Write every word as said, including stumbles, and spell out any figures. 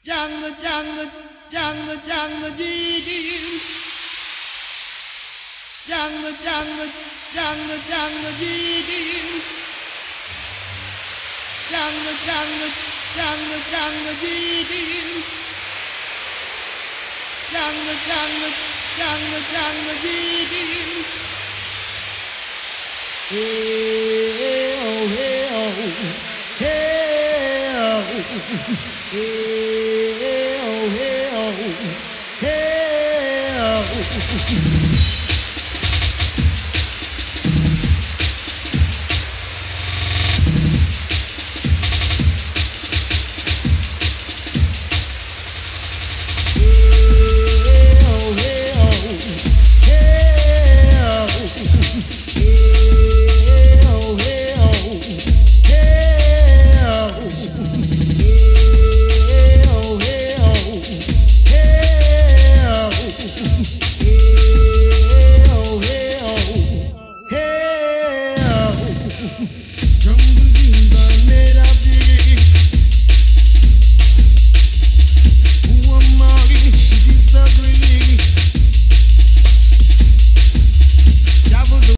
Jungle, jungle, jungle, jungle, dee jungle, jungle, jungle, jungle, dee jungle, jungle, jungle, jungle, dee jungle, jungle, jungle, jungle, dee hey oh, hey oh, hey oh, hey oh, hey oh, hey oh. Jungle dreams are made